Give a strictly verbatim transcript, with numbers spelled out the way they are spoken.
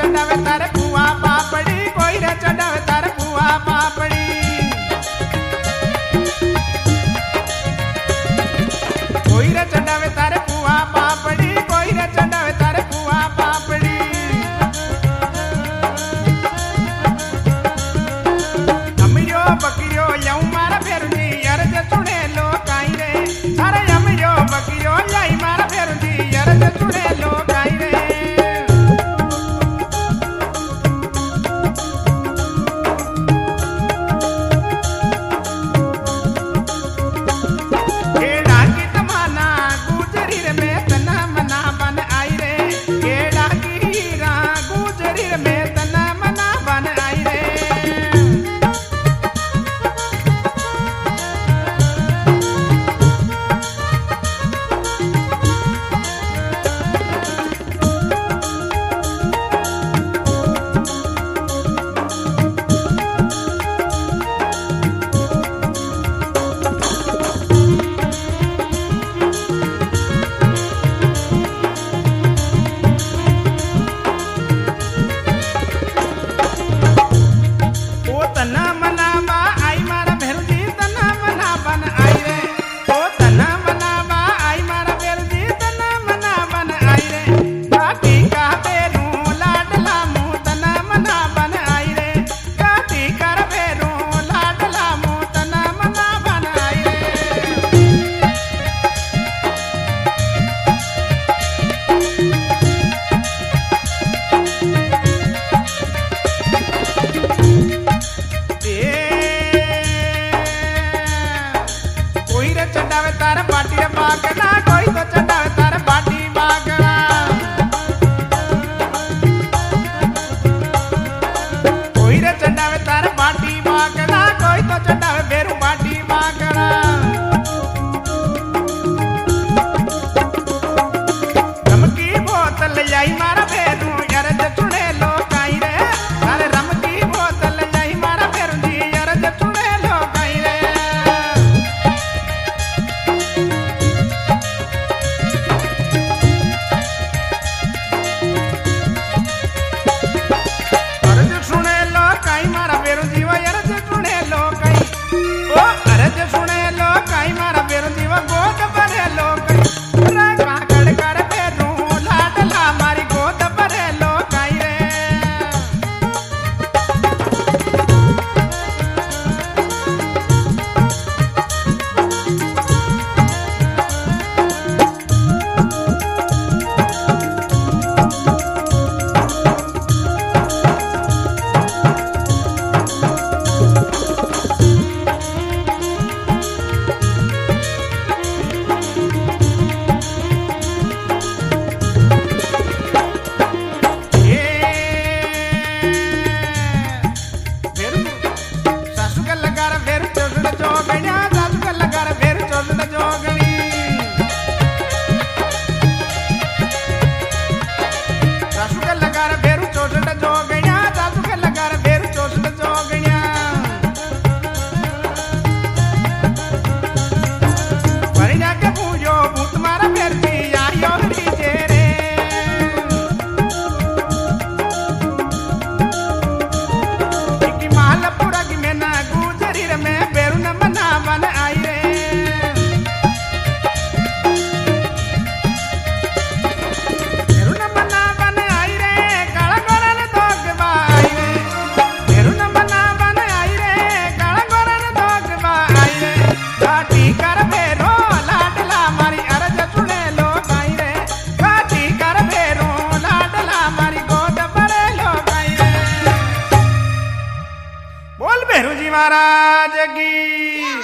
चढ़ावे तारे पुआ पापड़ी, कोई रे चढ़ावे तारे पुआ पापड़ी। कोई रे चढ़ावे तारे पुआ पापड़ी, कोई रे चढ़ावे तारे पुआ पापड़ी। अमियो बकियो यऊ मारा फेरुजी अरज चुने लो काई रे, अरे अमियो बकियो लाई मारा फेरुजी अरज चुने लो काई रे। केड़ा की तमाना गुजरी रे में तना मना बन आई रे, केड़ा की हीरा गुजरी रे में तना मना बन आई रे। ओ तना मना बा आई मारा भेरुजी तना मना बन आई रे, ओ तना मना बा आई मारा भेरुजी तना मना बन आई रे। काटी का बेरू लाडला मुँह तना मना बन आई रे, काटी कर बेरू लाडला मुँह तना मना बन आई रे। कोई रे चढ़ावे तार बाटी रे बागना, कोई तो चढ़ावे तार बाटी बागना। कोई रे चढ़ावे तार बाटी बागना, कोई तो चढ़ावे बेरू बाटी बागना। रम की बोतल लाई मारा बेरू अरज चुने लो काई रे, अरे रम की बोतल लाई मारा बेरू जी अरज चुने लो काई रे। अरज सुने लो काई मारा बेरू जीवा अरज सुने लो काई, ओ अरज सुने लो काई मारा बेरू जीवा गोद भरे लो काई। रे काकड़ कर बेरू लाडला मारी गोद भरे लो काई रे। सासू का लगा रे फेर चोसड़ जोगणिया, सासू का लगा रे फेर चोसड़ जोगणी। सासू का लगा रे फेर चोसड़ जोगणिया, सासू का लगा रे फेर चोसड़ जोगणिया। परिणा के पूजो भूत मारा फेर जी आयो नीचे रे। इकी मालपुरा की मैना गुजरी रे में बेरू न मना बन आई रे। बेरू न मना बन आई रे, काला गोरन दोग बा आई रे। बेरू न मना बन आई रे, काला गोरन दोग बा आई रे। काटी कर बेरो लाडला मारी अरज सुने लो काई रे, काटी कर बेरो लाडला मारी गोद भरे लो काई रे। बोल भेरू जी महाराज की।